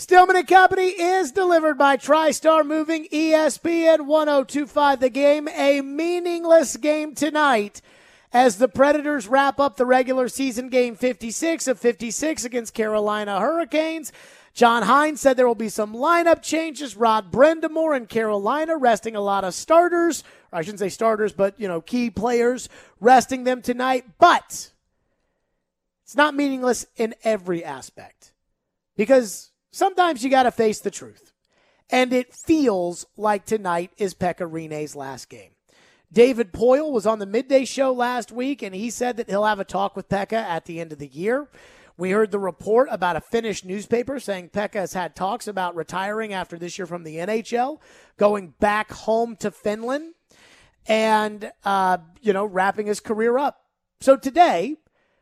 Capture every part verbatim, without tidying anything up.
Stillman and Company is delivered by TriStar Moving, E S P N one oh two point five. The Game, a meaningless game tonight as the Predators wrap up the regular season game fifty-six of fifty-six against Carolina Hurricanes. John Hines said there will be some lineup changes. Rod Brind'Amour in Carolina resting a lot of starters. Or I shouldn't say starters, but, you know, key players, resting them tonight. But it's not meaningless in every aspect because sometimes you got to face the truth. And it feels like tonight is Pekka Rinne's last game. David Poile was on the midday show last week, and he said that he'll have a talk with Pekka at the end of the year. We heard the report about a Finnish newspaper saying Pekka has had talks about retiring after this year from the N H L, going back home to Finland, and, uh, you know, wrapping his career up. So today,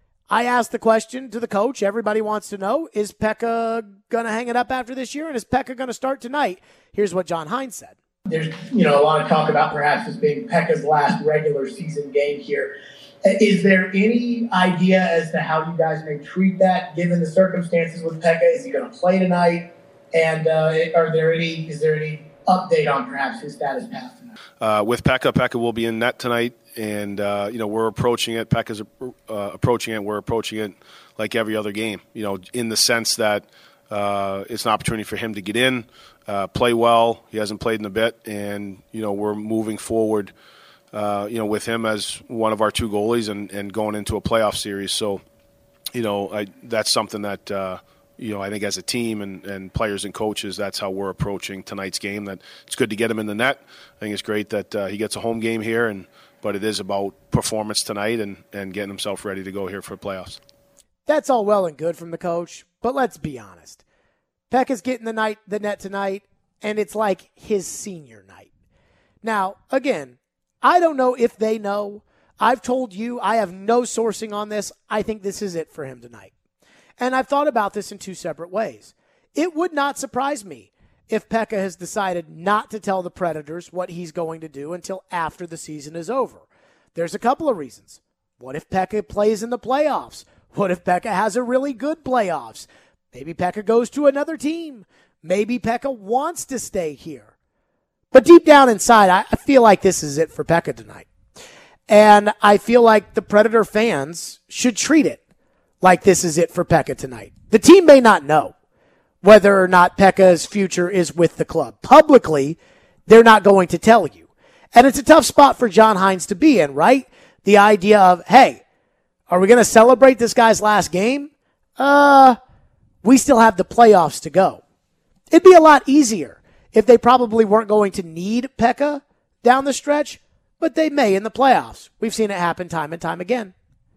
I asked the question to the coach. Everybody wants to know, is Pekka going to hang it up after this year, and is Pekka going to start tonight? Here's what John Hines said. There's, you know, a lot of talk about perhaps this being Pekka's last regular season game here. Is there any idea as to how you guys may treat that, given the circumstances with Pekka? Is he going to play tonight? And uh, are there any? Is there any update on perhaps his status past tonight? Uh, with Pekka, Pekka will be in net tonight, and uh, you know we're approaching it. Pekka's uh, approaching it. We're approaching it like every other game. You know, in the sense that uh, it's an opportunity for him to get in, uh, play well. He hasn't played in a bit, and you know we're moving forward. Uh, you know, with him as one of our two goalies and, and going into a playoff series. So, you know, I, that's something that, uh, you know, I think as a team and, and players and coaches, that's how we're approaching tonight's game. That it's good to get him in the net. I think it's great that uh, he gets a home game here, and but it is about performance tonight and, and getting himself ready to go here for playoffs. That's all well and good from the coach, but let's be honest. Pekka's getting the night, the net tonight, and it's like his senior night. Now, again, I don't know if they know. I've told you I have no sourcing on this. I think this is it for him tonight. And I've thought about this in two separate ways. It would not surprise me if Pekka has decided not to tell the Predators what he's going to do until after the season is over. There's a couple of reasons. What if Pekka plays in the playoffs? What if Pekka has a really good playoffs? Maybe Pekka goes to another team. Maybe Pekka wants to stay here. But deep down inside, I feel like this is it for Pekka tonight. And I feel like the Predator fans should treat it like this is it for Pekka tonight. The team may not know whether or not Pekka's future is with the club. Publicly, they're not going to tell you. And it's a tough spot for John Hines to be in, right? The idea of, hey, are we going to celebrate this guy's last game? Uh, we still have the playoffs to go. It'd be a lot easier if they probably weren't going to need Pekka down the stretch, but they may in the playoffs. We've seen it happen time and time again.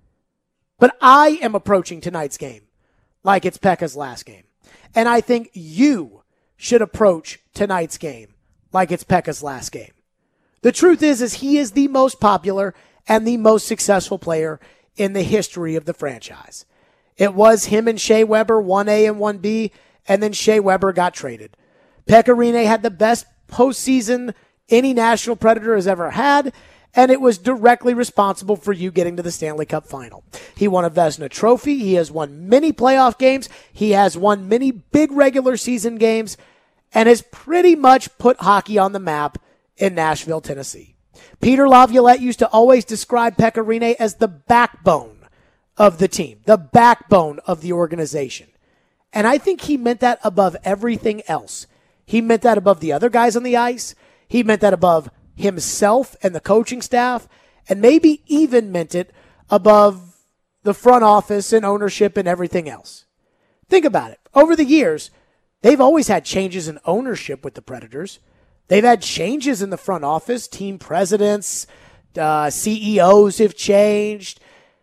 But I am approaching tonight's game like it's Pekka's last game. And I think you should approach tonight's game like it's Pekka's last game. The truth is, is he is the most popular and the most successful player in the history of the franchise. It was him and Shea Weber, one A and one B, and then Shea Weber got traded. Pekka Rinne had the best postseason any Nashville Predator has ever had, and it was directly responsible for you getting to the Stanley Cup final. He won a Vezina Trophy. He has won many playoff games. He has won many big regular season games and has pretty much put hockey on the map in Nashville, Tennessee. Peter Laviolette used to always describe Pekka Rinne as the backbone of the team, the backbone of the organization. And I think he meant that above everything else. He meant that above the other guys on the ice. He meant that above himself and the coaching staff, and maybe even meant it above the front office and ownership and everything else. Think about it. Over the years, they've always had changes in ownership with the Predators. They've had changes in the front office. Team presidents, uh, C E Os have changed.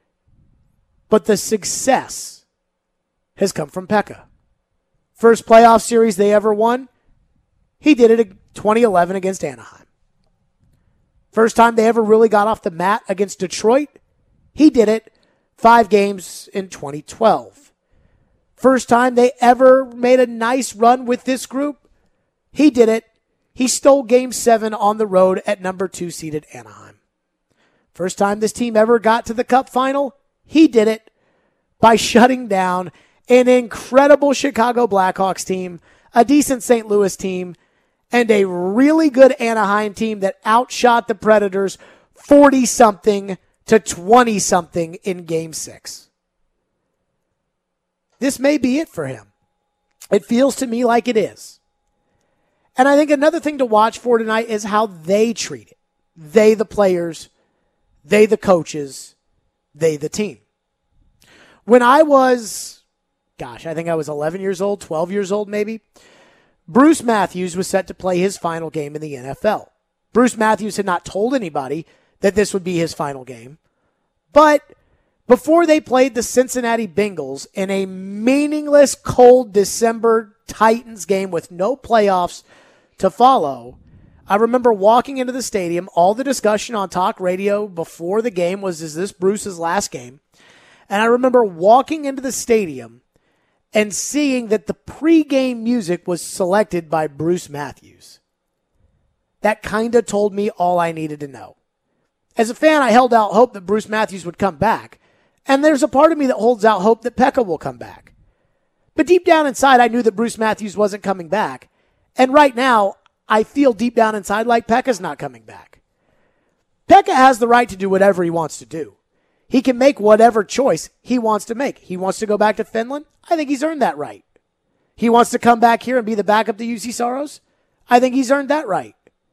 But the success has come from Pekka. First playoff series they ever won, he did it in twenty eleven against Anaheim. First time they ever really got off the mat against Detroit, he did it five games in twenty twelve. First time they ever made a nice run with this group, he did it. He stole game seven on the road at number two seeded Anaheim. First time this team ever got to the Cup final, he did it by shutting down an incredible Chicago Blackhawks team, a decent Saint Louis team, and a really good Anaheim team that outshot the Predators forty-something to twenty-something in Game six. This may be it for him. It feels to me like it is. And I think another thing to watch for tonight is how they treat it. They, the players, they, the coaches, they, the team. When I was, gosh, I think I was eleven years old, twelve years old maybe, Bruce Matthews was set to play his final game in the N F L. Bruce Matthews had not told anybody that this would be his final game. But before they played the Cincinnati Bengals in a meaningless, cold December Titans game with no playoffs to follow, I remember walking into the stadium. All the discussion on talk radio before the game was, is this Bruce's last game? And I remember walking into the stadium and seeing that the pregame music was selected by Bruce Matthews. That kind of told me all I needed to know. As a fan, I held out hope that Bruce Matthews would come back. And there's a part of me that holds out hope that Pekka will come back. But deep down inside, I knew that Bruce Matthews wasn't coming back. And right now, I feel deep down inside like Pekka's not coming back. Pekka has the right to do whatever he wants to do. He can make whatever choice he wants to make. He wants to go back to Finland. I think he's earned that right. He wants to come back here and be the backup to U C Saros. I think he's earned that right.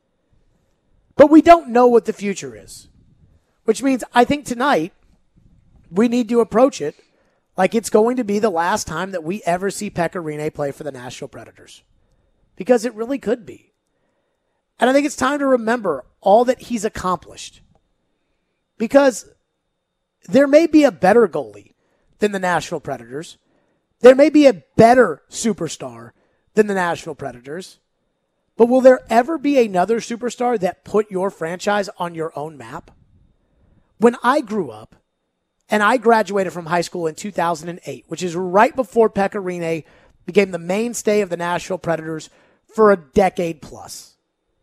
But we don't know what the future is. Which means I think tonight we need to approach it like it's going to be the last time that we ever see Pekka Rinne play for the Nashville Predators. Because it really could be. And I think it's time to remember all that he's accomplished. Because there may be a better goalie than the Nashville Predators. There may be a better superstar than the Nashville Predators. But will there ever be another superstar that put your franchise on your own map? When I grew up, and I graduated from high school in two thousand eight, which is right before Pekka Rinne became the mainstay of the Nashville Predators for a decade plus.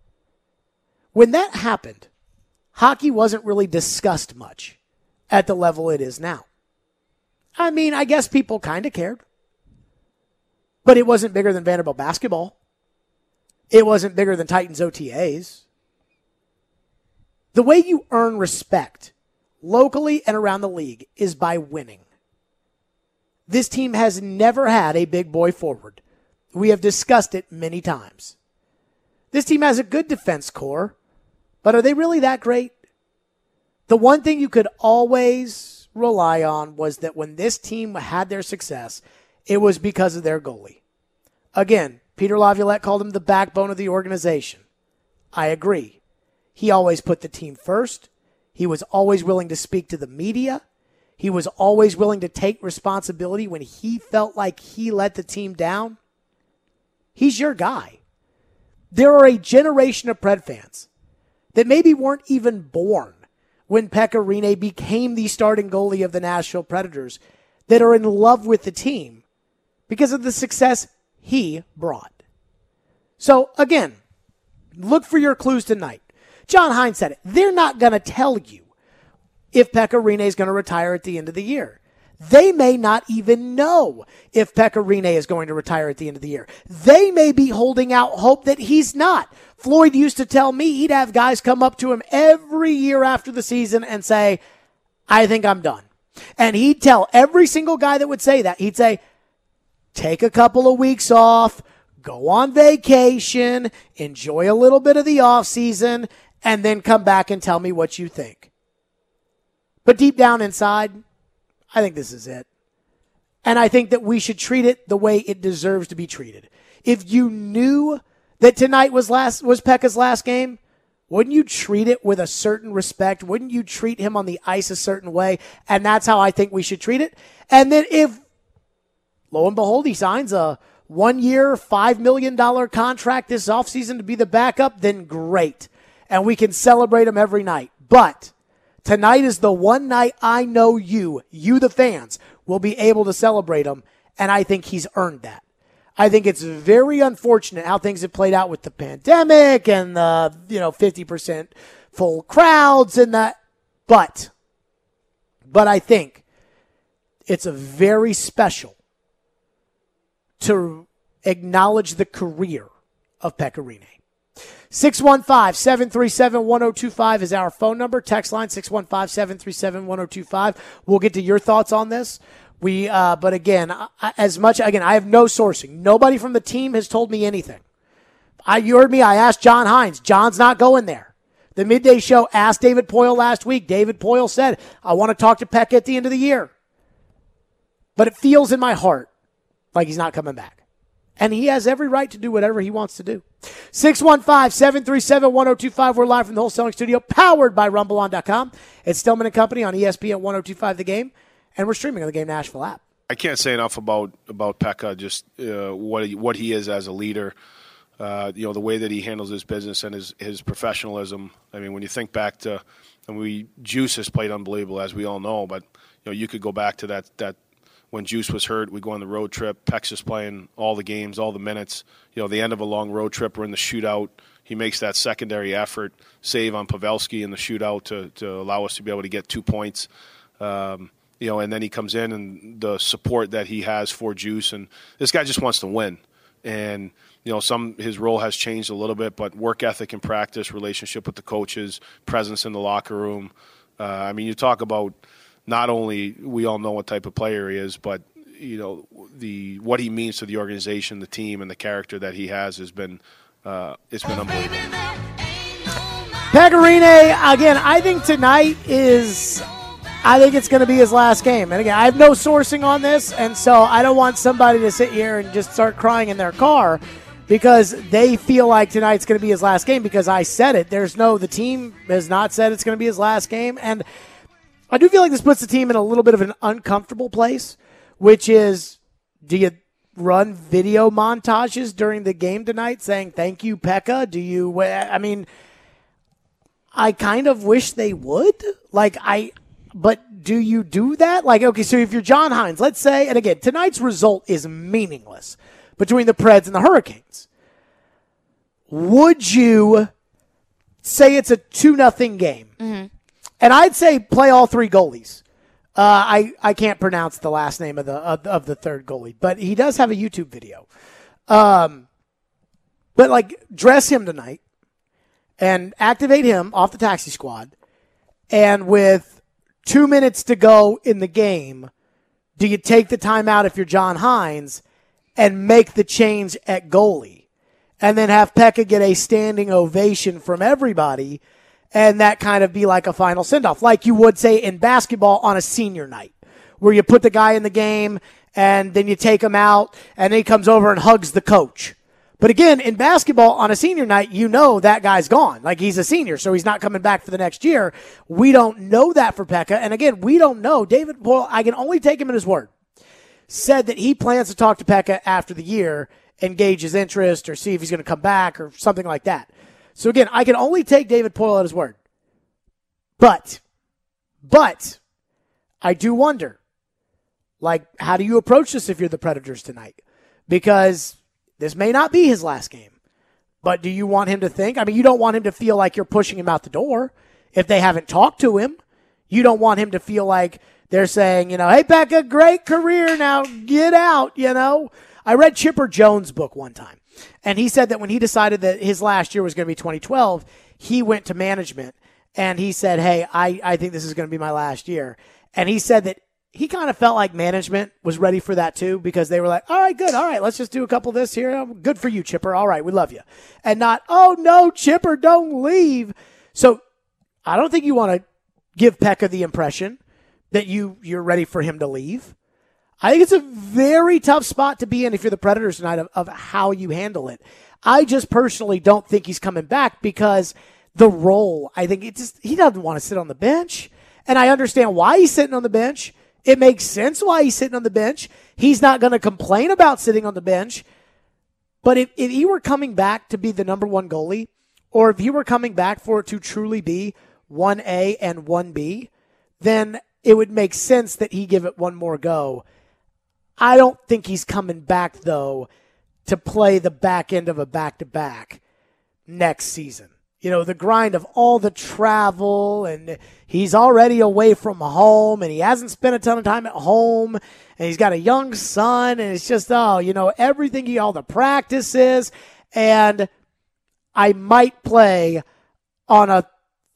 When that happened, hockey wasn't really discussed much at the level it is now. I mean, I guess people kind of cared. But it wasn't bigger than Vanderbilt basketball. It wasn't bigger than Titans O T As. The way you earn respect locally and around the league is by winning. This team has never had a big boy forward. We have discussed it many times. This team has a good defense core, but are they really that great? The one thing you could always rely on was that when this team had their success, it was because of their goalie. Again, Peter Laviolette called him the backbone of the organization. I agree. He always put the team first. He was always willing to speak to the media. He was always willing to take responsibility when he felt like he let the team down. He's your guy. There are a generation of Pred fans that maybe weren't even born when Pekka Rinne became the starting goalie of the Nashville Predators that are in love with the team because of the success he brought. So, again, look for your clues tonight. John Hines said it. They're not going to tell you if Pekka Rinne is going to retire at the end of the year. They may not even know if Pekka Rinne is going to retire at the end of the year. They may be holding out hope that he's not. Floyd used to tell me he'd have guys come up to him every year after the season and say, I think I'm done. And he'd tell every single guy that would say that, he'd say, take a couple of weeks off, go on vacation, enjoy a little bit of the off season, and then come back and tell me what you think. But deep down inside, I think this is it. And I think that we should treat it the way it deserves to be treated. If you knew that tonight was last was Pekka's last game, wouldn't you treat it with a certain respect? Wouldn't you treat him on the ice a certain way? And that's how I think we should treat it. And then if, lo and behold, he signs a one-year, five million dollars contract this offseason to be the backup, then great. And we can celebrate him every night. But tonight is the one night I know you, you the fans, will be able to celebrate him, and I think he's earned that. I think it's very unfortunate how things have played out with the pandemic and the, you know, fifty percent full crowds and that. But, but I think it's a very special to acknowledge the career of Pekka Rinne. six one five, seven three seven, one oh two five is our phone number. Text line six one five, seven three seven, one oh two five. We'll get to your thoughts on this. We, uh, but again, I, as much, again, I have no sourcing. Nobody from the team has told me anything. I, you heard me, I asked John Hines. John's not going there. The Midday Show asked David Poile last week. David Poile said, I want to talk to Pekka at the end of the year. But it feels in my heart like he's not coming back. And he has every right to do whatever he wants to do. six one five, seven three seven, one oh two five. We're live from the Wholesaling Studio, powered by rumble on dot com. It's Stillman and Company on E S P N ten twenty-five The Game. And we're streaming on the Game Nashville app. I can't say enough about, about Pekka, just uh, what, he, what he is as a leader. Uh, you know, the way that he handles his business and his, his professionalism. I mean, when you think back to, and we, Juice has played unbelievable, as we all know, but, you know, you could go back to that, that when Juice was hurt, we go on the road trip, Peck's just playing all the games, all the minutes. You know, the end of a long road trip, we're in the shootout. He makes that secondary effort, save on Pavelski in the shootout to, to allow us to be able to get two points. Um, you know, and then he comes in and the support that he has for Juice, and this guy just wants to win. And, you know, some his role has changed a little bit, but work ethic and practice, relationship with the coaches, presence in the locker room. Uh, I mean, you talk about not only we all know what type of player he is, but, you know, the what he means to the organization, the team, and the character that he has has been uh, it's been unbelievable. Pekka Rinne, again, I think tonight is, I think it's going to be his last game. And again, I have no sourcing on this, and so I don't want somebody to sit here and just start crying in their car because they feel like tonight's going to be his last game because I said it. There's no, the team has not said it's going to be his last game. And I do feel like this puts the team in a little bit of an uncomfortable place, which is, do you run video montages during the game tonight saying, thank you, Pekka? Do you, I mean, I kind of wish they would. Like, I, but do you do that? Like, okay, so if you're John Hines, let's say, and again, tonight's result is meaningless between the Preds and the Hurricanes. Would you say it's a two nothing game? Mm-hmm. And I'd say play all three goalies. Uh, I, I can't pronounce the last name of the of, of the third goalie, but he does have a YouTube video. Um, but, like, dress him tonight and activate him off the taxi squad. And with two minutes to go in the game, do you take the timeout if you're John Hines and make the change at goalie? And then have Pekka get a standing ovation from everybody and that kind of be like a final send-off, like you would say in basketball on a senior night, where you put the guy in the game and then you take him out and then he comes over and hugs the coach. But again, in basketball on a senior night, you know that guy's gone. Like, he's a senior, so he's not coming back for the next year. We don't know that for Pekka. And again, we don't know. David Poile, I can only take him at his word, said that he plans to talk to Pekka after the year and gauge his interest or see if he's going to come back or something like that. So again, I can only take David Poile at his word. But, but, I do wonder, like, how do you approach this if you're the Predators tonight? Because this may not be his last game. But do you want him to think? I mean, you don't want him to feel like you're pushing him out the door if they haven't talked to him. You don't want him to feel like they're saying, you know, hey, Pekka, great career, now get out, you know. I read Chipper Jones' book one time, and he said that when he decided that his last year was going to be twenty twelve, he went to management, and he said, hey, I, I think this is going to be my last year. And he said that he kind of felt like management was ready for that too, because they were like, all right, good. All right, let's just do a couple of this here. Good for you, Chipper. All right, we love you. And not, oh, no, Chipper, don't leave. So I don't think you want to give Pekka the impression that you, you're ready for him to leave. I think it's a very tough spot to be in if you're the Predators tonight of, of how you handle it. I just personally don't think he's coming back because the role, I think it just, he doesn't want to sit on the bench. And I understand why he's sitting on the bench. It makes sense why he's sitting on the bench. He's not going to complain about sitting on the bench. But if, if he were coming back to be the number one goalie, or if he were coming back for it to truly be one A and one B, then it would make sense that he give it one more go. I don't think he's coming back, though, to play the back end of a back-to-back next season. You know, the grind of all the travel, and he's already away from home, and he hasn't spent a ton of time at home, and he's got a young son, and it's just, oh, you know, everything, he, all the practices, and I might play on a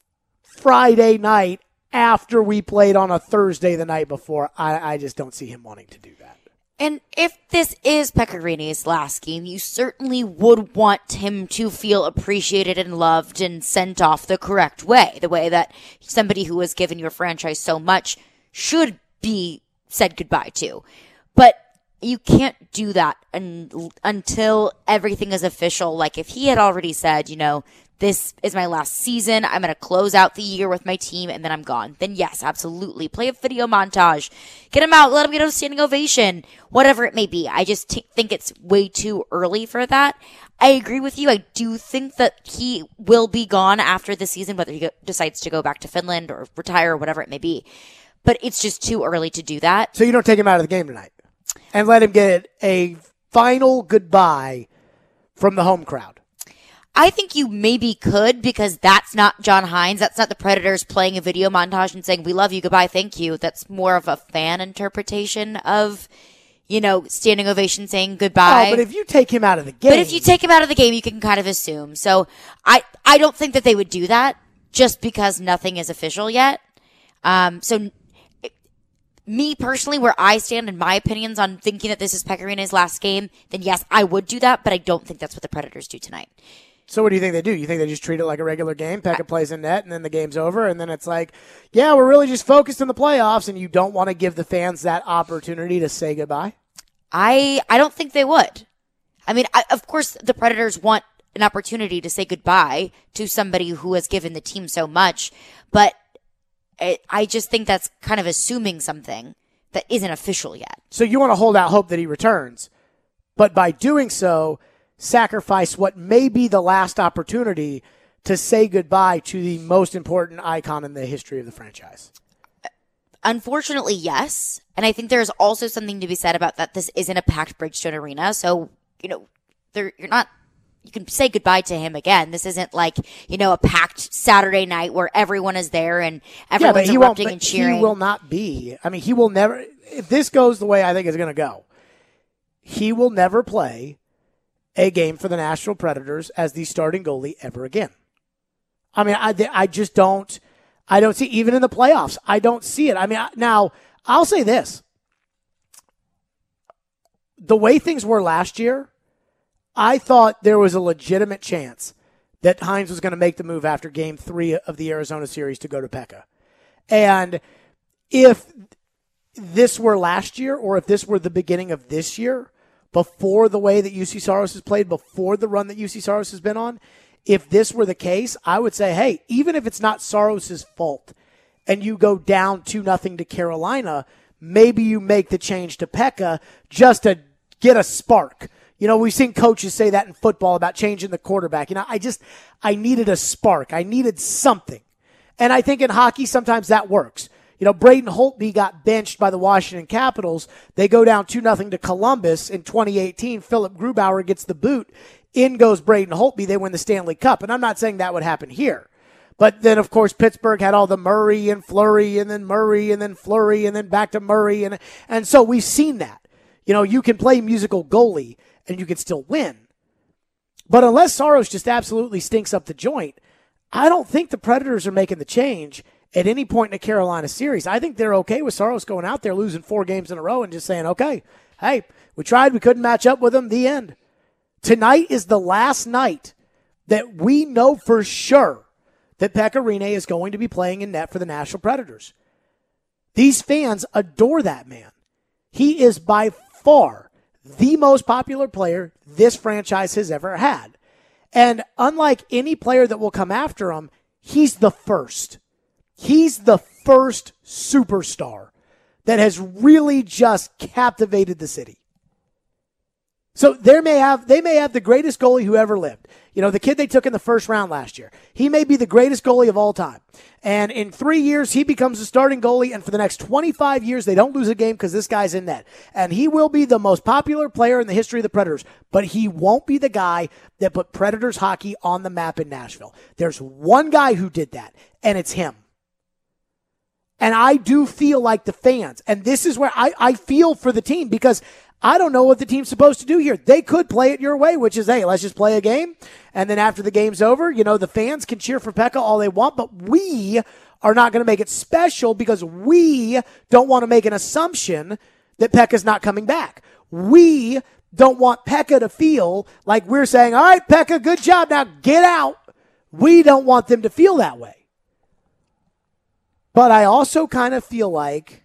Friday night after we played on a Thursday the night before. I, I just don't see him wanting to do that. And if this is Pekka Rinne's last game, you certainly would want him to feel appreciated and loved and sent off the correct way, the way that somebody who has given your franchise so much should be said goodbye to. But you can't do that un- until everything is official. Like if he had already said, you know, this is my last season, I'm going to close out the year with my team, and then I'm gone. Then yes, absolutely. Play a video montage. Get him out. Let him get a standing ovation. Whatever it may be. I just t- think it's way too early for that. I agree with you. I do think that he will be gone after the season, whether he go- decides to go back to Finland or retire or whatever it may be. But it's just too early to do that. So you don't take him out of the game tonight and let him get a final goodbye from the home crowd? I think you maybe could, because that's not John Hines. That's not the Predators playing a video montage and saying, we love you, goodbye, thank you. That's more of a fan interpretation of, you know, standing ovation saying goodbye. Oh, but if you take him out of the game. But if you take him out of the game, you can kind of assume. So I, I don't think that they would do that just because nothing is official yet. Um, so it, me personally, where I stand in my opinions on thinking that this is Pekka Rinne's last game, then yes, I would do that, but I don't think that's what the Predators do tonight. So what do you think they do? You think they just treat it like a regular game? Pekka plays in net, and then the game's over, and then it's like, yeah, we're really just focused on the playoffs, and you don't want to give the fans that opportunity to say goodbye? I I don't think they would. I mean, I, of course, the Predators want an opportunity to say goodbye to somebody who has given the team so much, but it, I just think that's kind of assuming something that isn't official yet. So you want to hold out hope that he returns, but by doing so, sacrifice what may be the last opportunity to say goodbye to the most important icon in the history of the franchise. Unfortunately, yes. And I think there's also something to be said about that. This isn't a packed Bridgestone Arena. So, you know, there, you're not, you can say goodbye to him again. This isn't like, you know, a packed Saturday night where everyone is there and everyone's yeah, erupting and cheering. He will not be. I mean, he will never, if this goes the way I think it's going to go, he will never play a game for the Nashville Predators as the starting goalie ever again. I mean, I, I just don't, I don't see, even in the playoffs, I don't see it. I mean, now, I'll say this. The way things were last year, I thought there was a legitimate chance that Hines was going to make the move after game three of the Arizona series to go to Pekka. And if this were last year, or if this were the beginning of this year, before the way that U C Saros has played, before the run that U C Saros has been on, if this were the case, I would say, hey, even if it's not Saros' fault and you go down two nothing to Carolina, maybe you make the change to Pekka just to get a spark. You know, we've seen coaches say that in football about changing the quarterback. You know, I just, I needed a spark. I needed something. And I think in hockey, sometimes that works. You know, Braden Holtby got benched by the Washington Capitals. They go down two nothing to Columbus in twenty eighteen. Philip Grubauer gets the boot. In goes Braden Holtby. They win the Stanley Cup. And I'm not saying that would happen here. But then, of course, Pittsburgh had all the Murray and Fleury and then Murray and then Fleury and then back to Murray. And, and so we've seen that. You know, you can play musical goalie and you can still win. But unless Saros just absolutely stinks up the joint, I don't think the Predators are making the change at any point in the Carolina series. I think they're okay with Saros going out there losing four games in a row and just saying, okay, hey, we tried, we couldn't match up with them, the end. Tonight is the last night that we know for sure that Pekka Rinne is going to be playing in net for the Nashville Predators. These fans adore that man. He is by far the most popular player this franchise has ever had. And unlike any player that will come after him, he's the first. He's the first superstar that has really just captivated the city. So they may have they may have the greatest goalie who ever lived. You know, the kid they took in the first round last year. He may be the greatest goalie of all time. And in three years, he becomes the starting goalie. And for the next twenty-five years, they don't lose a game because this guy's in net. And he will be the most popular player in the history of the Predators. But he won't be the guy that put Predators hockey on the map in Nashville. There's one guy who did that, and it's him. And I do feel like the fans, and this is where I, I feel for the team, because I don't know what the team's supposed to do here. They could play it your way, which is, hey, let's just play a game. And then after the game's over, you know, the fans can cheer for Pekka all they want, but we are not going to make it special because we don't want to make an assumption that Pekka's not coming back. We don't want Pekka to feel like we're saying, all right, Pekka, good job. Now get out. We don't want them to feel that way. But I also kind of feel like,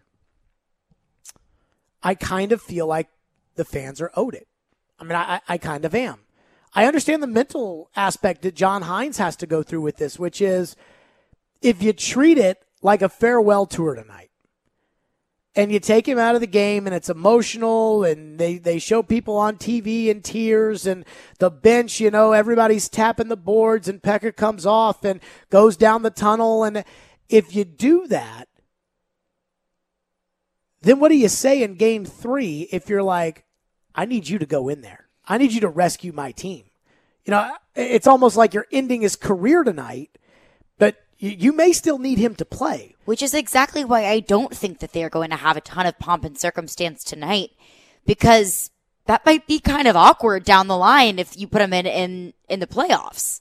I kind of feel like the fans are owed it. I mean, I, I kind of am. I understand the mental aspect that John Hines has to go through with this, which is if you treat it like a farewell tour tonight and you take him out of the game and it's emotional and they, they show people on T V in tears and the bench, you know, everybody's tapping the boards and Pekka comes off and goes down the tunnel, and if you do that, then what do you say in game three if you're like, I need you to go in there. I need you to rescue my team. You know, it's almost like you're ending his career tonight, but you, you may still need him to play. Which is exactly why I don't think that they're going to have a ton of pomp and circumstance tonight, because that might be kind of awkward down the line if you put him in, in, in the playoffs.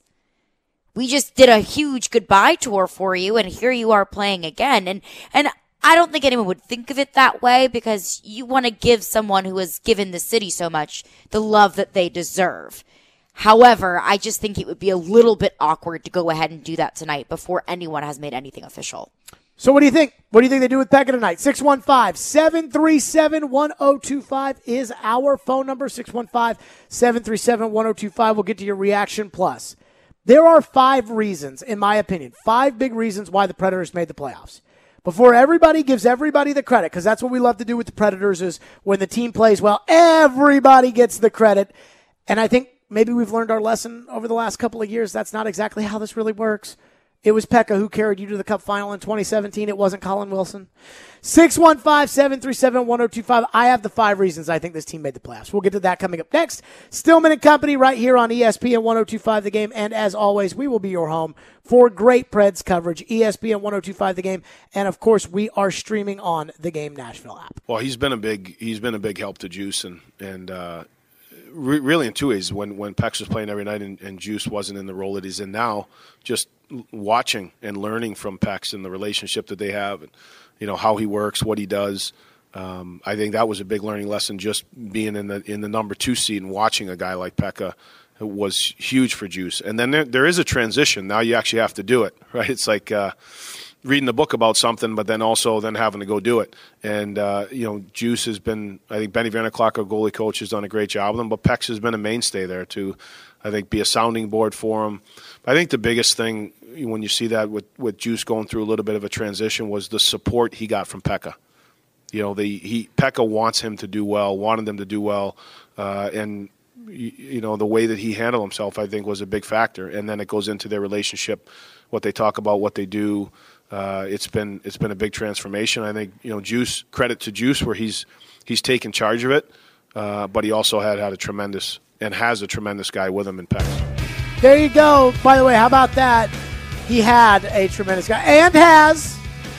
We just did a huge goodbye tour for you, and here you are playing again. And, and I don't think anyone would think of it that way, because you want to give someone who has given the city so much the love that they deserve. However, I just think it would be a little bit awkward to go ahead and do that tonight before anyone has made anything official. So what do you think? What do you think they do with Pekka tonight? six one five, seven three seven, one oh two five is our phone number. six one five, seven three seven, one oh two five. We'll get to your reaction. Plus, there are five reasons, in my opinion, five big reasons why the Predators made the playoffs. Before everybody gives everybody the credit, because that's what we love to do with the Predators, is when the team plays well, everybody gets the credit. And I think maybe we've learned our lesson over the last couple of years. That's not exactly how this really works. It was Pekka who carried you to the Cup final in twenty seventeen. It wasn't Colin Wilson. six one five, seven three seven, one oh two five. I have the five reasons I think this team made the playoffs. We'll get to that coming up next. Stillman and Company right here on E S P N one oh two five The Game. And as always, we will be your home for great Preds coverage. E S P N one oh two five The Game. And of course, we are streaming on the Game Nashville app. Well, he's been a big he's been a big help to Juice, and and uh, re- really in two ways. When when Pex was playing every night and, and Juice wasn't in the role that he's in now, just watching and learning from Pex and the relationship that they have, and you know how he works, what he does. Um, I think that was a big learning lesson. Just being in the in the number two seat and watching a guy like Pekka was huge for Juice. And then there there is a transition. Now you actually have to do it, right? It's like uh, reading the book about something, but then also then having to go do it. And uh, you know, Juice has been. I think Benny Vanderklok, our goalie coach, has done a great job with him. But Pex has been a mainstay there to, I think, be a sounding board for him. I think the biggest thing when you see that with, with Juice going through a little bit of a transition was the support he got from Pekka. You know, the he Pekka wants him to do well, wanted them to do well, uh, and you, you know the way that he handled himself, I think, was a big factor. And then it goes into their relationship, what they talk about, what they do. Uh, it's been it's been a big transformation. I think you know Juice, credit to Juice where he's he's taken charge of it, uh, but he also had had a tremendous and has a tremendous guy with him in Pekka. There you go. By the way, how about that? He had a tremendous guy and has,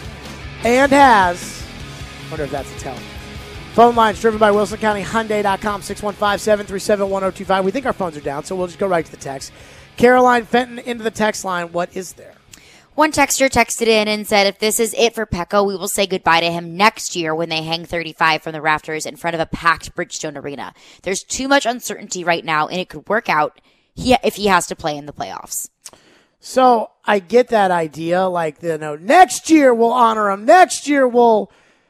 and has. I wonder if that's a tell. Phone lines driven by Wilson County Hyundai dot com, six one five, seven three seven, one oh two five. We think our phones are down, so we'll just go right to the text. Caroline Fenton into the text line. What is there? One texter texted in and said, if this is it for Pekka, we will say goodbye to him next year when they hang thirty-five from the rafters in front of a packed Bridgestone Arena. There's too much uncertainty right now, and it could work out he, if he has to play in the playoffs. So I get that idea. Like, you know, next year we'll honor him. Next year we'll.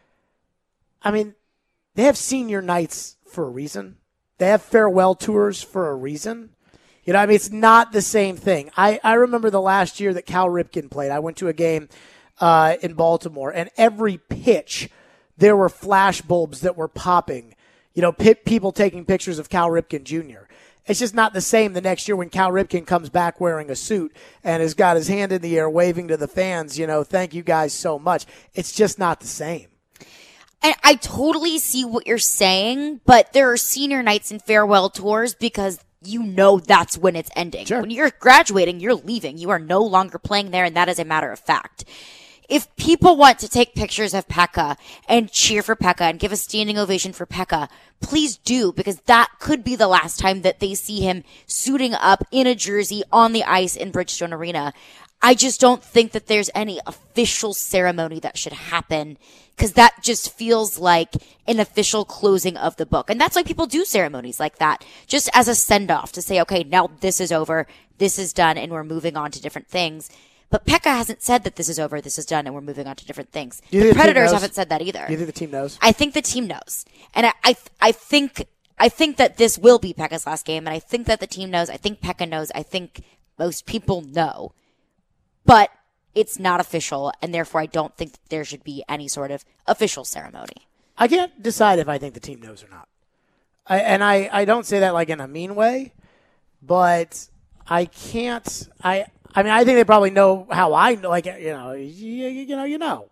I mean, they have senior nights for a reason. They have farewell tours for a reason. You know, I mean, it's not the same thing. I, I remember the last year that Cal Ripken played. I went to a game uh, in Baltimore, and every pitch there were flash bulbs that were popping. You know, p- people taking pictures of Cal Ripken Junior It's just not the same the next year when Cal Ripken comes back wearing a suit and has got his hand in the air waving to the fans, you know, thank you guys so much. It's just not the same. And I totally see what you're saying, but there are senior nights and farewell tours because you know that's when it's ending. Sure. When you're graduating, you're leaving. You are no longer playing there, and that is a matter of fact. if people want to take pictures of Pekka and cheer for Pekka and give a standing ovation for Pekka, please do, because that could be the last time that they see him suiting up in a jersey on the ice in Bridgestone Arena. I just don't think that there's any official ceremony that should happen, because that just feels like an official closing of the book. And that's why people do ceremonies like that, just as a send-off to say, okay, now this is over, this is done, and we're moving on to different things. But Pekka hasn't said that this is over, this is done, and we're moving on to different things. The Predators haven't said that either. Do you think the team knows? I think the team knows. And I, I, I think, I think that this will be Pekka's last game, and I think that the team knows. I think Pekka knows. I think most people know. But it's not official, and therefore I don't think that there should be any sort of official ceremony. I can't decide if I think the team knows or not. I, and I, I don't say that like in a mean way, but I can't, I, I mean, I think they probably know how I know, like, you know, you, you know, you know.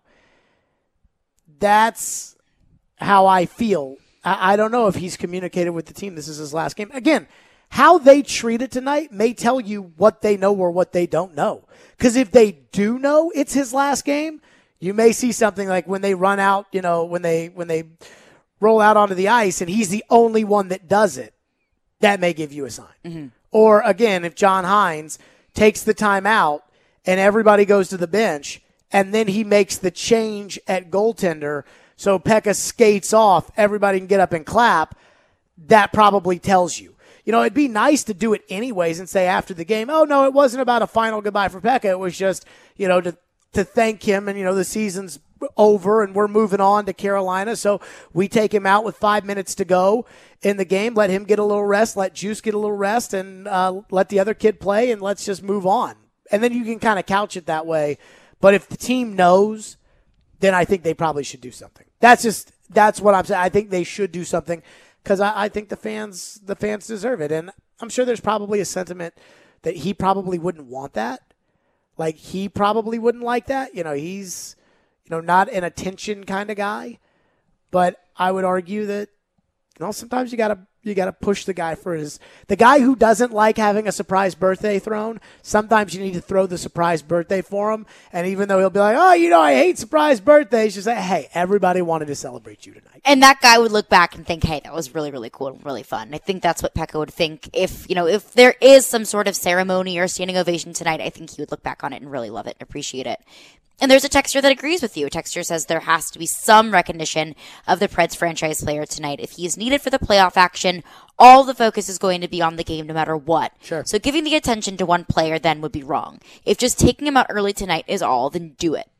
That's how I feel. I, I don't know if he's communicated with the team this is his last game. Again, how they treat it tonight may tell you what they know or what they don't know. Because if they do know it's his last game, you may see something like when they run out, you know, when they when they roll out onto the ice and he's the only one that does it, that may give you a sign. Mm-hmm. Or, again, if John Hines takes the time out and everybody goes to the bench and then he makes the change at goaltender so Pekka skates off, everybody can get up and clap, that probably tells you. You know, it'd be nice to do it anyways and say after the game, oh, no, it wasn't about a final goodbye for Pekka. It was just, you know, to to thank him and, you know, the season's over and we're moving on to Carolina. So we take him out with five minutes to go in the game, let him get a little rest, let Juice get a little rest, and uh, let the other kid play, and let's just move on. And then you can kind of couch it that way. But if the team knows, then I think they probably should do something. That's just, that's what I'm saying. I think they should do something. Because I, I think the fans the fans deserve it. And I'm sure there's probably a sentiment that he probably wouldn't want that. Like, he probably wouldn't like that. You know, he's, you know, not an attention kind of guy. But I would argue that, you know, sometimes you gotta you gotta push the guy for his the guy who doesn't like having a surprise birthday thrown. Sometimes you need to throw the surprise birthday for him. And even though he'll be like, oh, you know, I hate surprise birthdays, just say, hey, everybody wanted to celebrate you tonight. And that guy would look back and think, hey, that was really, really cool and really fun. I think that's what Pekka would think if, you know, if there is some sort of ceremony or standing ovation tonight. I think he would look back on it and really love it and appreciate it. And there's a texter that agrees with you. A texter says there has to be some recognition of the Preds franchise player tonight. If he is needed for the playoff action, all the focus is going to be on the game no matter what. Sure. So giving the attention to one player then would be wrong. If just taking him out early tonight is all, then do it.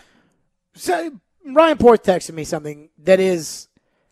So Ryan Porth texted me something that is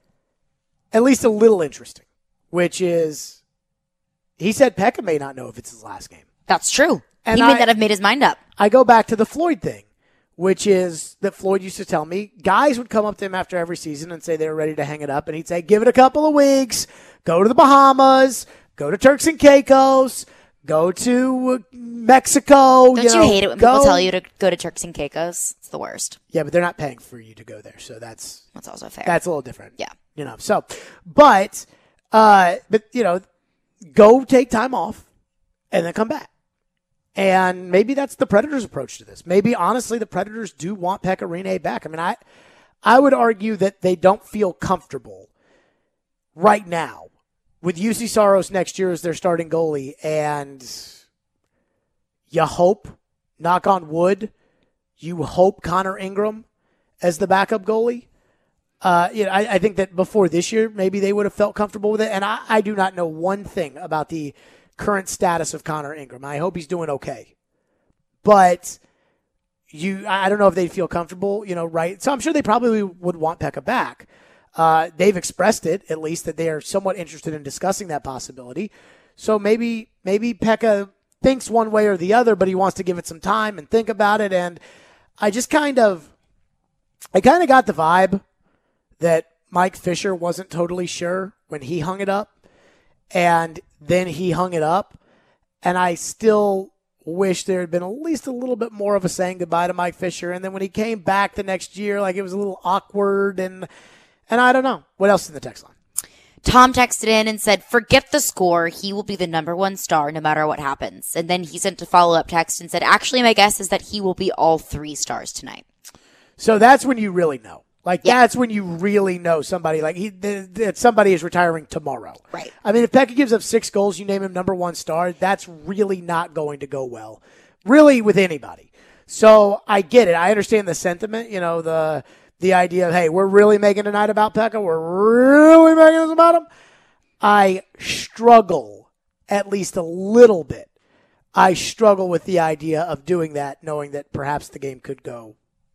at least a little interesting, which is he said Pekka may not know if it's his last game. That's true. And he I, may not have made his mind up. I go back to the Floyd thing, which is that Floyd used to tell me guys would come up to him after every season and say they were ready to hang it up. And he'd say, give it a couple of weeks, go to the Bahamas, go to Turks and Caicos, go to Mexico. Don't you, you know, hate it when go. people tell you to go to Turks and Caicos? It's the worst. Yeah, but they're not paying for you to go there. So that's, That's also fair. that's a little different. Yeah. You know, so, but, uh, but, you know, go take time off and then come back. And maybe that's the Predators' approach to this. Maybe, honestly, the Predators do want Pekka Rinne back. I mean, I I would argue that they don't feel comfortable right now with U C Saros next year as their starting goalie. And you hope, knock on wood, you hope Connor Ingram as the backup goalie. Uh, you know, I, I think that before this year, maybe they would have felt comfortable with it. And I, I do not know one thing about the current status of Connor Ingram. I hope he's doing okay. But you, I don't know if they'd feel comfortable, you know, right? So I'm sure they probably would want Pekka back. Uh, they've expressed it, at least, that they are somewhat interested in discussing that possibility. So maybe, maybe Pekka thinks one way or the other, but he wants to give it some time and think about it. And I just kind of, I kind of got the vibe that Mike Fisher wasn't totally sure when he hung it up. And then he hung it up. And I still wish there had been at least a little bit more of a saying goodbye to Mike Fisher. And then when he came back the next year, like it was a little awkward. And and I don't know. What else in the text line? Tom texted in and said, forget the score. He will be the number one star no matter what happens. And then he sent a follow-up text and said, actually, my guess is that he will be all three stars tonight. So that's when you really know. Like, yeah. that's when you really know somebody, like, he, th- that somebody is retiring tomorrow. Right. I mean, if Pekka gives up six goals, you name him number one star, that's really not going to go well, really, with anybody. So I get it. I understand the sentiment, you know, the the idea of, hey, we're really making a night about Pekka. We're really making this about him. I struggle at least a little bit. I struggle with the idea of doing that, knowing that perhaps the game could go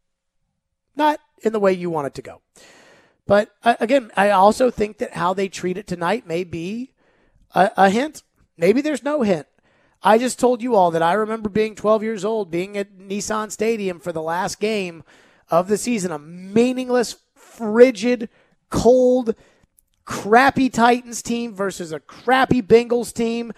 not in the way you want it to go. But uh, again, I also think that how they treat it tonight may be a, a hint. Maybe there's no hint. I just told you all that I remember being twelve years old, being at Nissan Stadium for the last game of the season, a meaningless, frigid, cold, crappy Titans team versus a crappy Bengals team.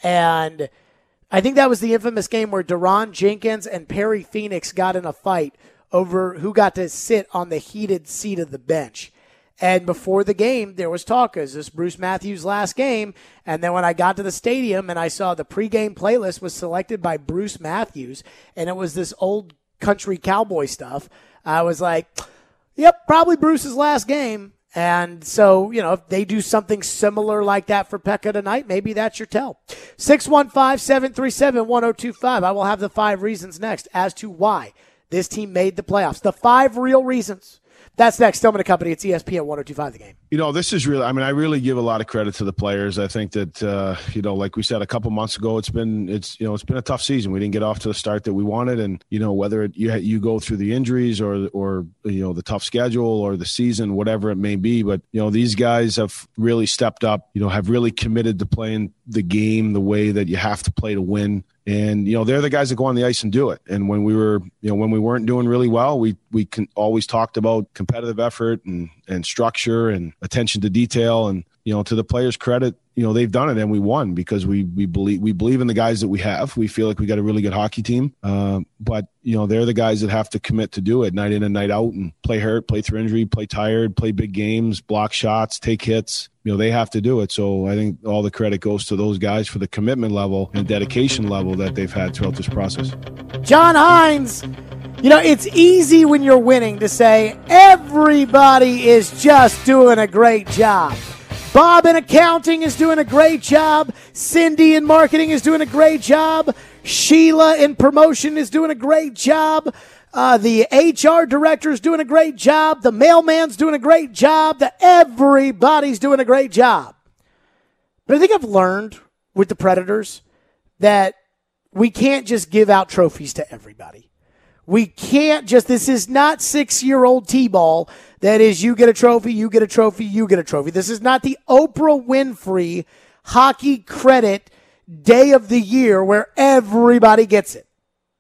And I think that was the infamous game where Deron Jenkins and Perry Phoenix got in a fight over who got to sit on the heated seat of the bench. And before the game, there was talk, is this Bruce Matthews' last game? And then when I got to the stadium and I saw the pregame playlist was selected by Bruce Matthews, and it was this old country cowboy stuff, I was like, yep, probably Bruce's last game. And so, you know, if they do something similar like that for Pekka tonight, maybe that's your tell. six one five, seven three seven, one oh two five. I will have the five reasons next as to why this team made the playoffs. The five real reasons. That's next. Stillman and Company. It's E S P N one oh two five The Game. You know, this is really, I mean, I really give a lot of credit to the players. I think that, uh, you know, like we said a couple months ago, it's been, it's, you know, it's been a tough season. We didn't get off to the start that we wanted. And, you know, whether it, you, you go through the injuries or, or, you know, the tough schedule or the season, whatever it may be. But, you know, these guys have really stepped up, you know, have really committed to playing the game the way that you have to play to win. And, you know, they're the guys that go on the ice and do it. And when we were, you know, when we weren't doing really well, we, we can always talked about competitive effort and, and structure and attention to detail. And, you know, to the players' credit, you know, they've done it and we won because we, we believe, we believe in the guys that we have. We feel like we got a really good hockey team. Uh, but, you know, they're the guys that have to commit to do it night in and night out and play hurt, play through injury, play tired, play big games, block shots, take hits. You know, they have to do it. So I think all the credit goes to those guys for the commitment level and dedication level that they've had throughout this process. John Hines, you know, it's easy when you're winning to say everybody is just doing a great job. Bob in accounting is doing a great job. Cindy in marketing is doing a great job. Sheila in promotion is doing a great job. Uh, the H R director is doing a great job. The mailman's doing a great job. The everybody's doing a great job. But I think I've learned with the Predators that we can't just give out trophies to everybody. We can't just, this is not six-year-old T-ball that is you get a trophy, you get a trophy, you get a trophy. This is not the Oprah Winfrey hockey credit day of the year where everybody gets it.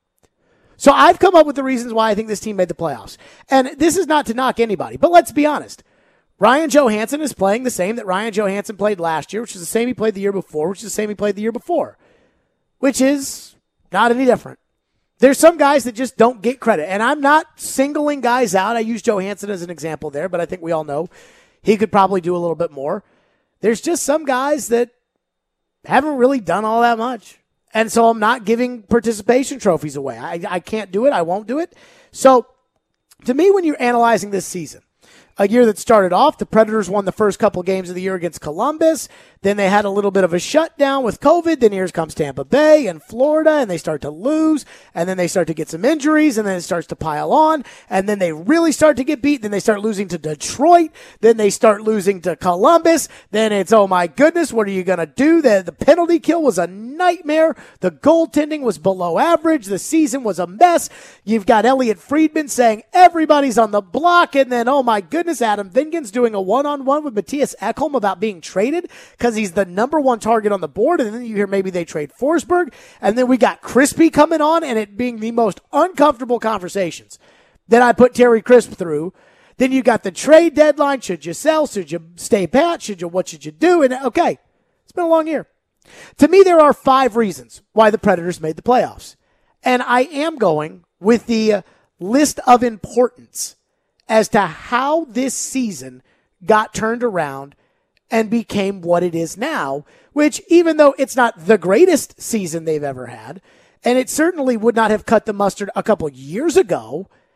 So I've come up with the reasons why I think this team made the playoffs. And this is not to knock anybody, but let's be honest. Ryan Johansson is playing the same that Ryan Johansson played last year, which is the same he played the year before, which is the same he played the year before, which is not any different. There's some guys that just don't get credit, and I'm not singling guys out. I use Johansson as an example there, but I think we all know he could probably do a little bit more. There's just some guys that haven't really done all that much. And so I'm not giving participation trophies away. I, I can't do it. I won't do it. So to me, when you're analyzing this season, a year that started off, the Predators won the first couple games of the year against Columbus. Then they had a little bit of a shutdown with COVID. Then here comes Tampa Bay and Florida, and they start to lose. And then they start to get some injuries, and then it starts to pile on. And then they really start to get beat. Then they start losing to Detroit. Then they start losing to Columbus. Then it's, oh my goodness, what are you going to do? The, the penalty kill was a nightmare. The goaltending was below average. The season was a mess. You've got Elliot Friedman saying everybody's on the block. And then, oh my goodness, Adam Vingan's doing a one-on-one with Matthias Ekholm about being traded because he's the number one target on the board. And then you hear maybe they trade Forsberg. And then we got Crispy coming on and it being the most uncomfortable conversations that I put Terry Crisp through. Then you got the trade deadline. Should you sell? Should you stay pat? Should you, what should you do? And okay, it's been a long year. To me, there are five reasons why the Predators made the playoffs. And I am going with the list of importance as to how this season got turned around and became what it is now, which even though it's not the greatest season they've ever had, and it certainly would not have cut the mustard a couple years ago,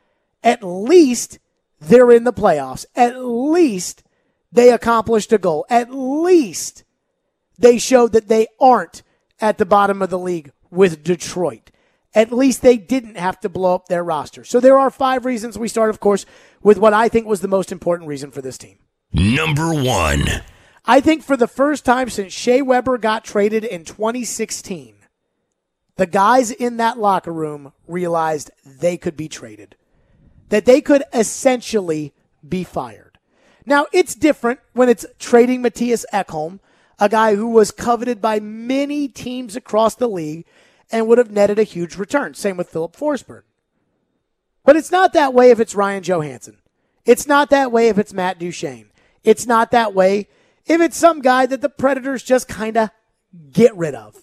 at least they're in the playoffs. At least they accomplished a goal. At least they showed that they aren't at the bottom of the league with Detroit. At least they didn't have to blow up their roster. So there are five reasons. We start, of course, with what I think was the most important reason for this team. Number one. I think for the first time since Shea Weber got traded in twenty sixteen, the guys in that locker room realized they could be traded, that they could essentially be fired. Now, it's different when it's trading Matthias Ekholm, a guy who was coveted by many teams across the league and would have netted a huge return. Same with Philip Forsberg. But it's not that way if it's Ryan Johansson. It's not that way if it's Matt Duchene. It's not that way if it's some guy that the Predators just kind of get rid of.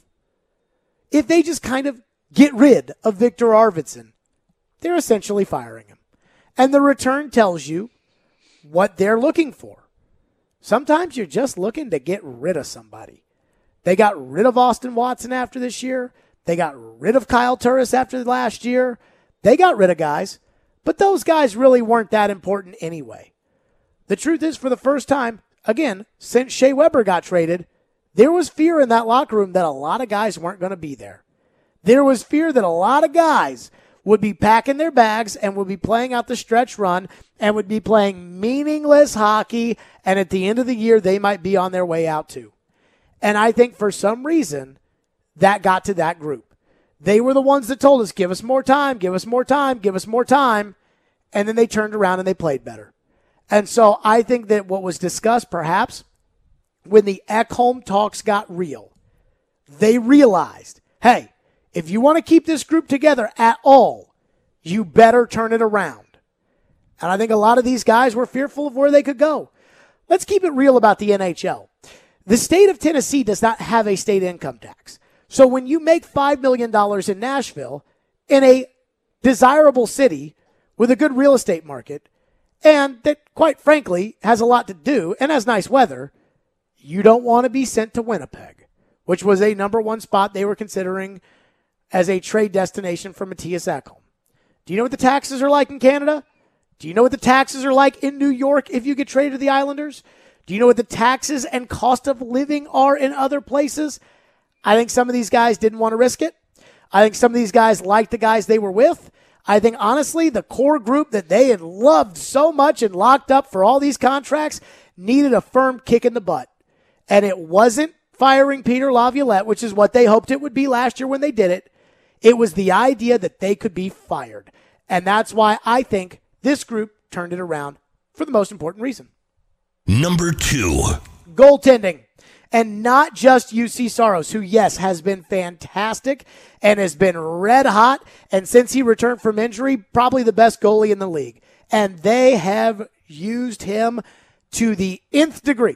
If they just kind of get rid of Victor Arvidsson, they're essentially firing him. And the return tells you what they're looking for. Sometimes you're just looking to get rid of somebody. They got rid of Austin Watson after this year. They got rid of Kyle Turris after last year. They got rid of guys, but those guys really weren't that important anyway. The truth is, for the first time, again, since Shea Weber got traded, there was fear in that locker room that a lot of guys weren't going to be there. There was fear that a lot of guys would be packing their bags and would be playing out the stretch run and would be playing meaningless hockey, and at the end of the year, they might be on their way out too. And I think for some reason, that got to that group. They were the ones that told us, give us more time, give us more time, give us more time, and then they turned around and they played better. And so I think that what was discussed, perhaps, when the Ekholm talks got real, they realized, hey, if you want to keep this group together at all, you better turn it around. And I think a lot of these guys were fearful of where they could go. Let's keep it real about the N H L. The state of Tennessee does not have a state income tax. So when you make five million dollars in Nashville, in a desirable city with a good real estate market, and that, quite frankly, has a lot to do and has nice weather, you don't want to be sent to Winnipeg, which was a number one spot they were considering as a trade destination for Matthias Ekholm. Do you know what the taxes are like in Canada? Do you know what the taxes are like in New York if you get traded to the Islanders? Do you know what the taxes and cost of living are in other places? I think some of these guys didn't want to risk it. I think some of these guys liked the guys they were with. I think, honestly, the core group that they had loved so much and locked up for all these contracts needed a firm kick in the butt. And it wasn't firing Peter Laviolette, which is what they hoped it would be last year when they did it. It was the idea that they could be fired. And that's why I think this group turned it around for the most important reason. Number two. Goaltending. And not just U C Saros, who, yes, has been fantastic and has been red hot. And since he returned from injury, probably the best goalie in the league. And they have used him to the nth degree.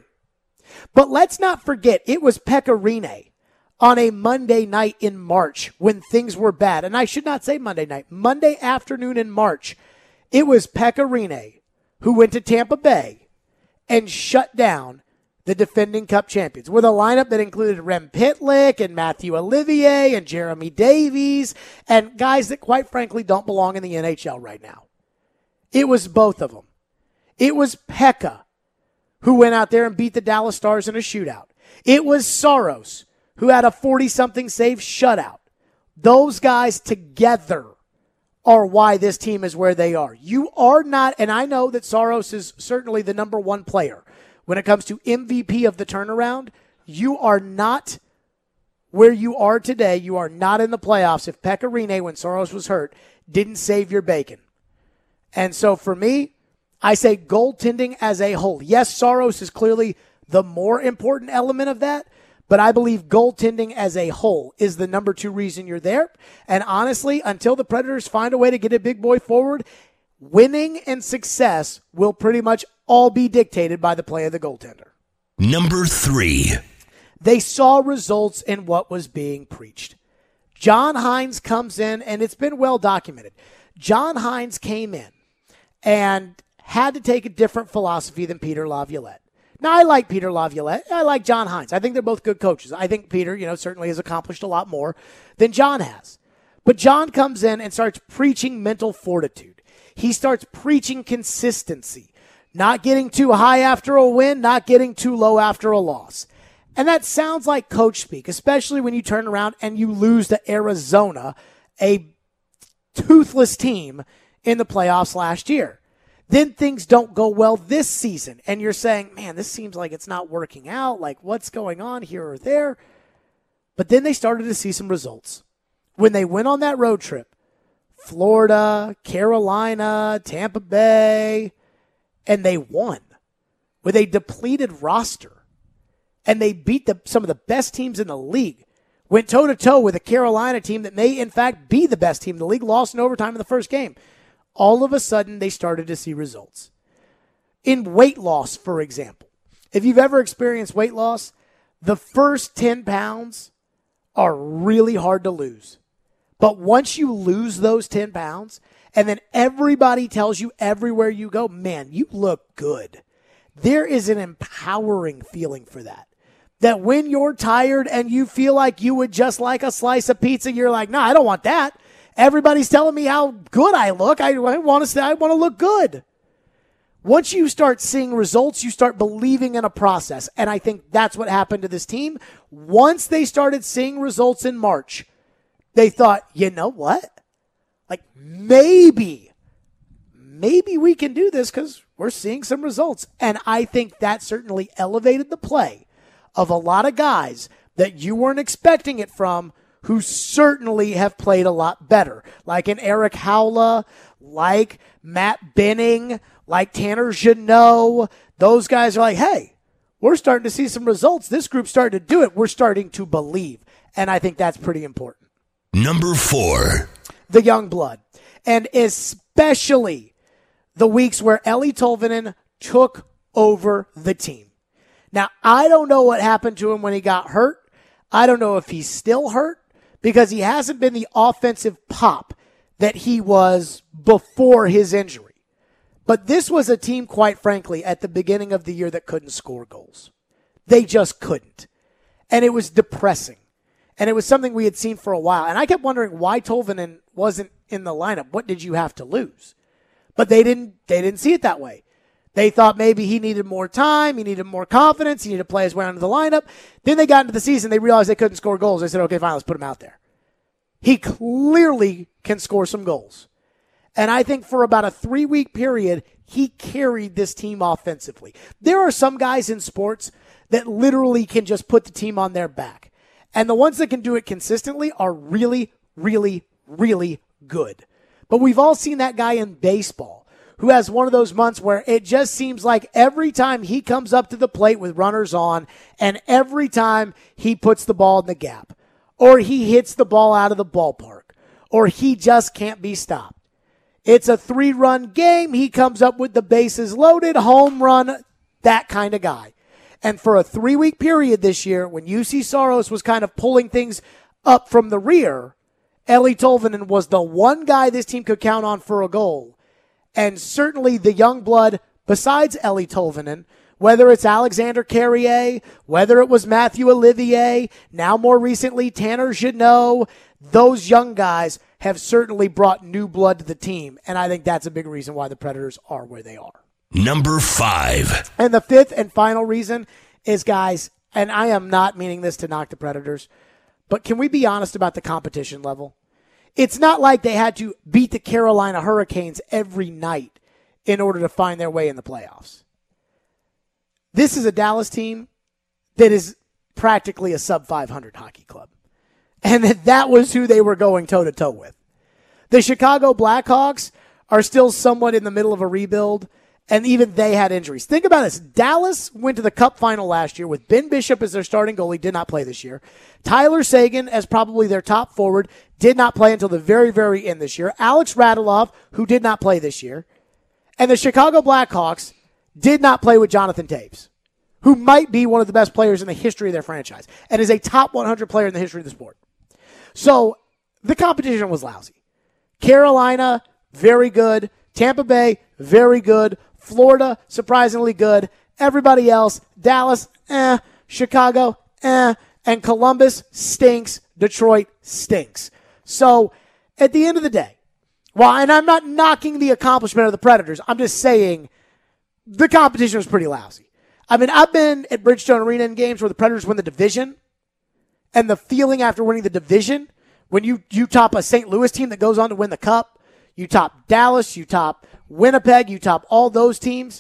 But let's not forget, it was Pekka Rinne on a Monday night in March when things were bad. And I should not say Monday night. Monday afternoon in March, it was Pekka Rinne who went to Tampa Bay and shut down the defending Cup champions, with a lineup that included Rem Pitlick and Matthew Olivier and Jeremy Davies and guys that, quite frankly, don't belong in the N H L right now. It was both of them. It was Pekka who went out there and beat the Dallas Stars in a shootout. It was Saros who had a forty-something save shutout. Those guys together are why this team is where they are. You are not, and I know that Saros is certainly the number one player. When it comes to M V P of the turnaround, you are not where you are today. You are not in the playoffs if Pekka Rinne, when Saros was hurt, didn't save your bacon. And so for me, I say goaltending as a whole. Yes, Saros is clearly the more important element of that, but I believe goaltending as a whole is the number two reason you're there. And honestly, until the Predators find a way to get a big boy forward, winning and success will pretty much all be dictated by the play of the goaltender. Number three. They saw results in what was being preached. John Hynes comes in, and it's been well documented. John Hynes came in and had to take a different philosophy than Peter Laviolette. Now, I like Peter Laviolette. I like John Hynes. I think they're both good coaches. I think Peter, you know, certainly has accomplished a lot more than John has. But John comes in and starts preaching mental fortitude. He starts preaching consistency, not getting too high after a win, not getting too low after a loss. And that sounds like coach speak, especially when you turn around and you lose to Arizona, a toothless team in the playoffs last year. Then things don't go well this season, and you're saying, man, this seems like it's not working out. Like, what's going on here or there? But then they started to see some results. When they went on that road trip, Florida, Carolina, Tampa Bay, and they won with a depleted roster. And they beat the, some of the best teams in the league. Went toe-to-toe with a Carolina team that may, in fact, be the best team in the league. Lost in overtime in the first game. All of a sudden, they started to see results. In weight loss, for example. If you've ever experienced weight loss, the first ten pounds are really hard to lose. But once you lose those ten pounds, and then everybody tells you everywhere you go, man, you look good. There is an empowering feeling for that. That when you're tired and you feel like you would just like a slice of pizza, you're like, no, I don't want that. Everybody's telling me how good I look. I, I want to say I want to look good. Once you start seeing results, you start believing in a process. And I think that's what happened to this team. Once they started seeing results in March, they thought, you know what? Like maybe, maybe we can do this because we're seeing some results. And I think that certainly elevated the play of a lot of guys that you weren't expecting it from, who certainly have played a lot better. Like an Eric Howla, like Matt Benning, like Tanner Jeannot. Those guys are like, hey, we're starting to see some results. This group's starting to do it. We're starting to believe. And I think that's pretty important. Number four. The young blood. And especially the weeks where Eeli Tolvanen took over the team. Now, I don't know what happened to him when he got hurt. I don't know if he's still hurt because he hasn't been the offensive pop that he was before his injury. But this was a team, quite frankly, at the beginning of the year that couldn't score goals. They just couldn't. And it was depressing. And it was something we had seen for a while. And I kept wondering why Tolvanen wasn't in the lineup. What did you have to lose? But they didn't, they didn't see it that way. They thought maybe he needed more time, he needed more confidence, he needed to play his way onto the lineup. Then they got into the season, they realized they couldn't score goals. They said, okay, fine, let's put him out there. He clearly can score some goals. And I think for about a three-week period, he carried this team offensively. There are some guys in sports that literally can just put the team on their back. And the ones that can do it consistently are really, really, really good. But we've all seen that guy in baseball who has one of those months where it just seems like every time he comes up to the plate with runners on and every time he puts the ball in the gap or he hits the ball out of the ballpark or he just can't be stopped. It's a three-run game. He comes up with the bases loaded, home run, that kind of guy. And for a three-week period this year, when U C Saros was kind of pulling things up from the rear, Eeli Tolvanen was the one guy this team could count on for a goal. And certainly the young blood, besides Eeli Tolvanen, whether it's Alexander Carrier, whether it was Matthew Olivier, now more recently Tanner Jeannot, those young guys have certainly brought new blood to the team. And I think that's a big reason why the Predators are where they are. Number five. And the fifth and final reason is, guys, and I am not meaning this to knock the Predators, but can we be honest about the competition level? It's not like they had to beat the Carolina Hurricanes every night in order to find their way in the playoffs. This is a Dallas team that is practically a sub five hundred hockey club. And that was who they were going toe-to-toe with. The Chicago Blackhawks are still somewhat in the middle of a rebuild, and even they had injuries. Think about this. Dallas went to the Cup final last year with Ben Bishop as their starting goalie, did not play this year. Tyler Seguin as probably their top forward, did not play until the very, very end this year. Alex Radulov, who did not play this year. And the Chicago Blackhawks did not play with Jonathan Toews, who might be one of the best players in the history of their franchise and is a top one hundred player in the history of the sport. So the competition was lousy. Carolina, very good. Tampa Bay, very good. Florida, surprisingly good. Everybody else, Dallas, eh. Chicago, eh. And Columbus stinks. Detroit stinks. So at the end of the day, Well, and I'm not knocking the accomplishment of the Predators. I'm just saying the competition was pretty lousy. I mean, I've been at Bridgestone Arena in games where the Predators win the division, and the feeling after winning the division, when you, you top a Saint Louis team that goes on to win the Cup, you top Dallas, you top Winnipeg, you top all those teams,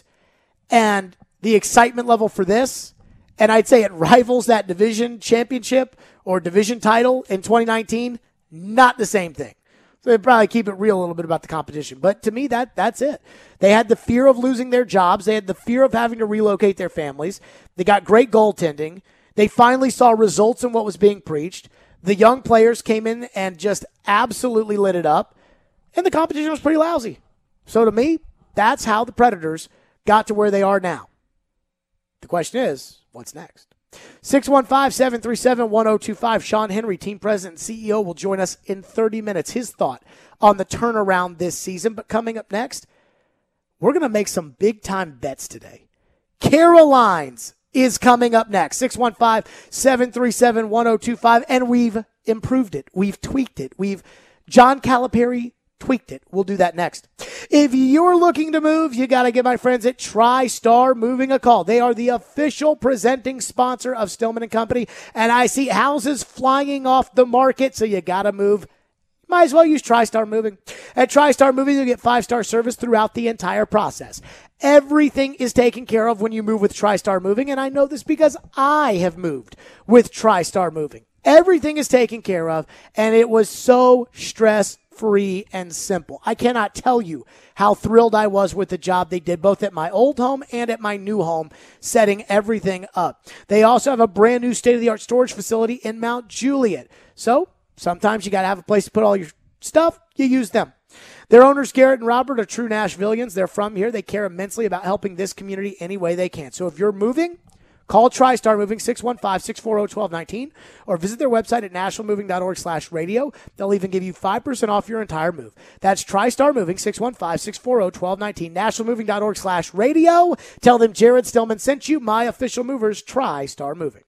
and the excitement level for this, and I'd say it rivals that division championship or division title in twenty nineteen, not the same thing. So they'd probably keep it real a little bit about the competition. But to me, that that's it. They had the fear of losing their jobs. They had the fear of having to relocate their families. They got great goaltending. They finally saw results in what was being preached. The young players came in and just absolutely lit it up. And the competition was pretty lousy. So to me, that's how the Predators got to where they are now. The question is, what's next? six one five, seven three seven, one oh two five. Sean Henry, team president and C E O, will join us in thirty minutes. His thought on the turnaround this season. But coming up next, we're going to make some big-time bets today. Carolines is coming up next. six one five, seven three seven, one oh two five. And we've improved it. We've tweaked it. We've John Calipari tweaked it. We'll do that next. If you're looking to move, you got to give my friends at TriStar Moving a call. They are the official presenting sponsor of Stillman and Company, and I see houses flying off the market, so you got to move. Might as well use TriStar Moving. At TriStar Moving, you get five-star service throughout the entire process. Everything is taken care of when you move with TriStar Moving, and I know this because I have moved with TriStar Moving. Everything is taken care of, and it was so stress free and simple. I cannot tell you how thrilled I was with the job they did both at my old home and at my new home, setting everything up. They also have a brand new state-of-the-art storage facility in Mount Juliet. So sometimes you got to have a place to put all your stuff. You use them. Their owners, Garrett and Robert, are true Nashvillians. They're from here. They care immensely about helping this community any way they can. So if you're moving, call TriStar Moving, six one five, six four zero, one two one nine, or visit their website at nationalmoving.org slash radio. They'll even give you five percent off your entire move. That's TriStar Moving, six one five, six four zero, one two one nine, nationalmoving.org slash radio. Tell them Jared Stillman sent you. My official movers, TriStar Moving.